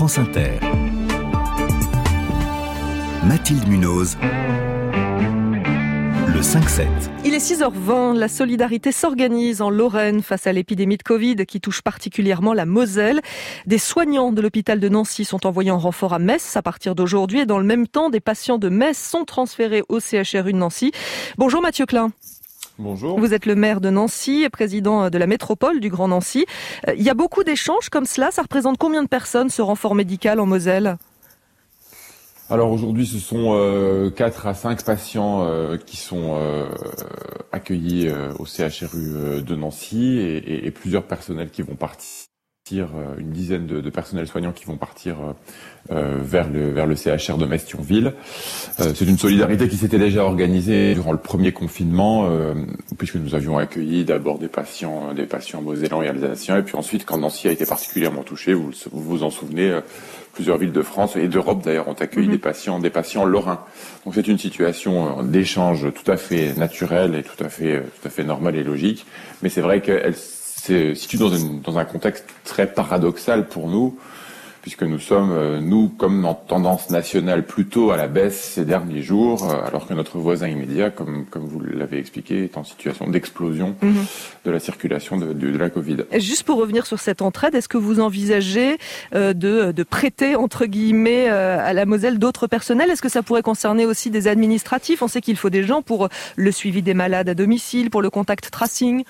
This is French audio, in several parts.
France Inter. Mathilde Munoz. Le 5-7. Il est 6h20, la solidarité s'organise en Lorraine face à l'épidémie de Covid qui touche particulièrement la Moselle. Des soignants de l'hôpital de Nancy sont envoyés en renfort à Metz à partir d'aujourd'hui et dans le même temps, des patients de Metz sont transférés au CHRU de Nancy. Bonjour Mathieu Klein. Bonjour. Vous êtes le maire de Nancy et président de la métropole du Grand Nancy. Il y a beaucoup d'échanges comme cela. Ça représente combien de personnes ce renfort médical en Moselle ? Alors aujourd'hui, ce sont 4 à 5 patients qui sont accueillis au CHRU de Nancy et plusieurs personnels qui vont partir, une dizaine de personnels soignants qui vont partir vers le CHR de Metz-Thionville. C'est une solidarité qui s'était déjà organisée durant le premier confinement, puisque nous avions accueilli d'abord des patients mosellans et alsaciens, et puis ensuite, quand Nancy a été particulièrement touchée, vous vous en souvenez, plusieurs villes de France et d'Europe d'ailleurs ont accueilli des patients lorrains. Donc c'est une situation d'échange tout à fait naturelle et tout à fait normale et logique, mais c'est vrai qu'elle se situe dans un contexte très paradoxal pour nous, puisque nous sommes, nous, comme en tendance nationale, plutôt à la baisse ces derniers jours, alors que notre voisin immédiat, comme vous l'avez expliqué, est en situation d'explosion de la circulation de la Covid. Juste pour revenir sur cette entraide, est-ce que vous envisagez de prêter, entre guillemets, à la Moselle d'autres personnels ? Est-ce que ça pourrait concerner aussi des administratifs ? On sait qu'il faut des gens pour le suivi des malades à domicile, pour le contact tracing.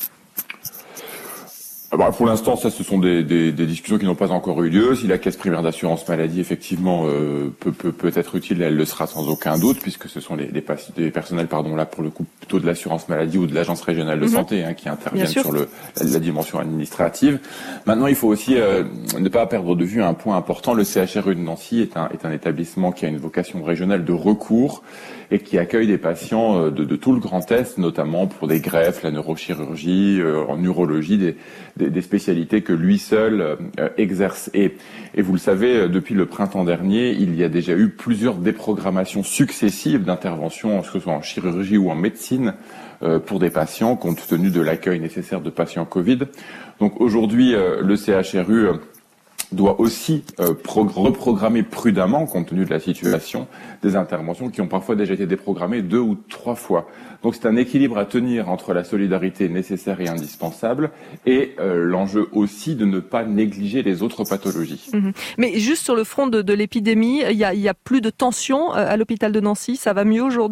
Pour l'instant, ce sont des discussions qui n'ont pas encore eu lieu. Si la caisse primaire d'assurance maladie, effectivement, peut être utile, elle le sera sans aucun doute, puisque ce sont des personnels, là, pour le coup, plutôt de l'assurance maladie ou de l'agence régionale de santé, qui interviennent sur la dimension administrative. Maintenant, il faut aussi ne pas perdre de vue un point important. Le CHRU de Nancy est un établissement qui a une vocation régionale de recours et qui accueille des patients de tout le Grand Est, notamment pour des greffes, la neurochirurgie, en urologie, des spécialités que lui seul exerce. Et vous le savez, depuis le printemps dernier, il y a déjà eu plusieurs déprogrammations successives d'interventions, que ce soit en chirurgie ou en médecine, pour des patients, compte tenu de l'accueil nécessaire de patients Covid. Donc aujourd'hui, le CHRU doit aussi reprogrammer prudemment, compte tenu de la situation, des interventions qui ont parfois déjà été déprogrammées 2 ou 3 fois. Donc c'est un équilibre à tenir entre la solidarité nécessaire et indispensable et l'enjeu aussi de ne pas négliger les autres pathologies. Mais juste sur le front de l'épidémie, il y a plus de tension à l'hôpital de Nancy, ça va mieux aujourd'hui ?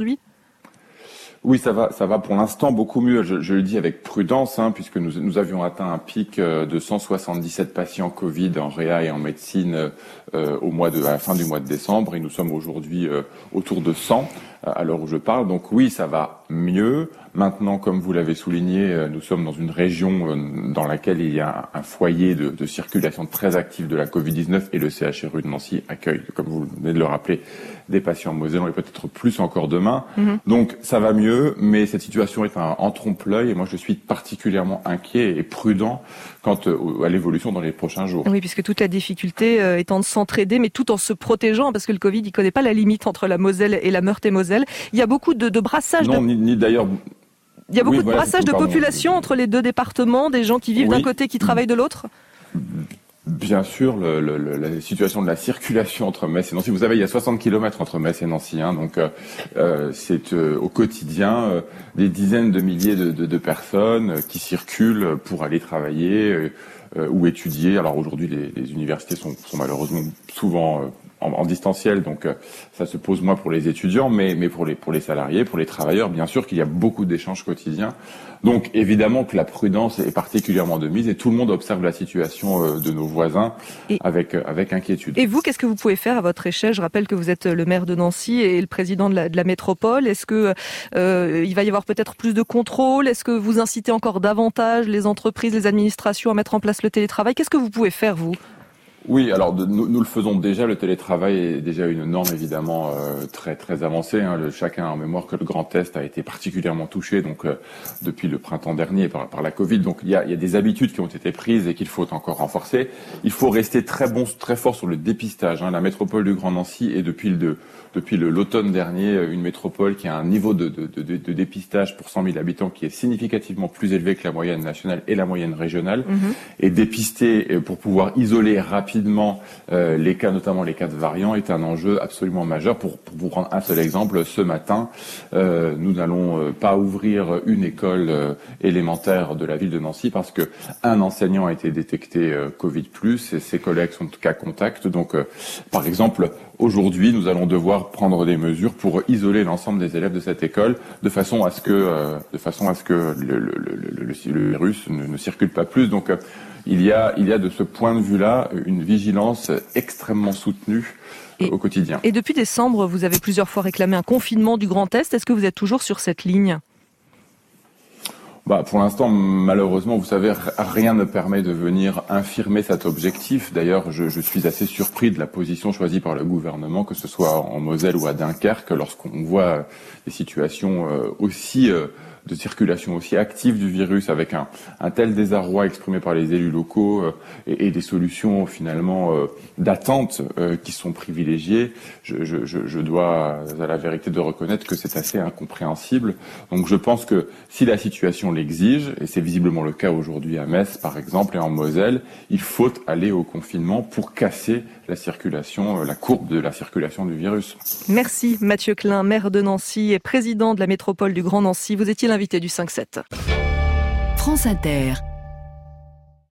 Oui, ça va pour l'instant beaucoup mieux. Je le dis avec prudence, puisque nous avions atteint un pic de 177 patients Covid en réa et en médecine à la fin du mois de décembre, et nous sommes aujourd'hui autour de 100 à l'heure où je parle. Donc oui, ça va mieux. Maintenant, comme vous l'avez souligné, nous sommes dans une région dans laquelle il y a un foyer de circulation très actif de la Covid-19, et le CHRU de Nancy accueille, comme vous venez de le rappeler, des patients mosellans et peut-être plus encore demain. Donc ça va mieux, mais cette situation est en trompe-l'œil, et moi je suis particulièrement inquiet et prudent quant à l'évolution dans les prochains jours. Oui, puisque toute la difficulté étant de s'entraider, mais tout en se protégeant, parce que le Covid, il connaît pas la limite entre la Moselle et la Meurthe-et-Moselle. Il y a beaucoup de brassage. Ni d'ailleurs. Il y a beaucoup de brassage de population entre les deux départements, des gens qui vivent d'un côté, qui travaillent de l'autre. Bien sûr, la situation de la circulation entre Metz et Nancy. Vous savez, il y a 60 km entre Metz et Nancy, donc c'est au quotidien des dizaines de milliers de personnes qui circulent pour aller travailler ou étudier. Alors aujourd'hui, les universités sont malheureusement souvent en distanciel, donc ça se pose moins pour les étudiants, mais pour les salariés, pour les travailleurs, bien sûr qu'il y a beaucoup d'échanges quotidiens. Donc évidemment que la prudence est particulièrement de mise, et tout le monde observe la situation de nos voisins avec inquiétude. Et vous, qu'est-ce que vous pouvez faire à votre échelle ? Je rappelle que vous êtes le maire de Nancy et le président de la métropole. Est-ce que il va y avoir peut-être plus de contrôle ? Est-ce que vous incitez encore davantage les entreprises, les administrations à mettre en place le télétravail ? Qu'est-ce que vous pouvez faire, vous ? Oui, alors nous le faisons déjà. Le télétravail est déjà une norme évidemment très très avancée. Chacun a en mémoire que le Grand Est a été particulièrement touché depuis le printemps dernier par la Covid. Donc il y a des habitudes qui ont été prises et qu'il faut encore renforcer. Il faut rester très fort sur le dépistage. La métropole du Grand Nancy est depuis l'automne dernier une métropole qui a un niveau de dépistage pour 100 000 habitants qui est significativement plus élevé que la moyenne nationale et la moyenne régionale. Et dépister pour pouvoir isoler rapidement rapidement les cas, notamment les cas de variants, est un enjeu absolument majeur. Pour vous prendre un seul exemple, ce matin, nous n'allons pas ouvrir une école élémentaire de la ville de Nancy parce que un enseignant a été détecté Covid+, et ses collègues sont cas contact. Donc, par exemple, aujourd'hui, nous allons devoir prendre des mesures pour isoler l'ensemble des élèves de cette école de façon à ce que le virus ne circule pas plus. Donc, il y a de ce point de vue-là une vigilance extrêmement soutenue au quotidien. Et depuis décembre, vous avez plusieurs fois réclamé un confinement du Grand Est. Est-ce que vous êtes toujours sur cette ligne ? Pour l'instant, malheureusement, vous savez, rien ne permet de venir infirmer cet objectif. D'ailleurs, je suis assez surpris de la position choisie par le gouvernement, que ce soit en Moselle ou à Dunkerque, lorsqu'on voit des situations de circulation aussi active du virus, avec un tel désarroi exprimé par les élus locaux et des solutions finalement d'attente qui sont privilégiées. Je dois à la vérité de reconnaître que c'est assez incompréhensible. Donc je pense que si la situation l'exige, et c'est visiblement le cas aujourd'hui à Metz par exemple et en Moselle, il faut aller au confinement pour casser la circulation, la courbe de la circulation du virus. Merci Mathieu Klein, maire de Nancy et président de la métropole du Grand Nancy. Vous étiez l'invité du 5-7. France Inter.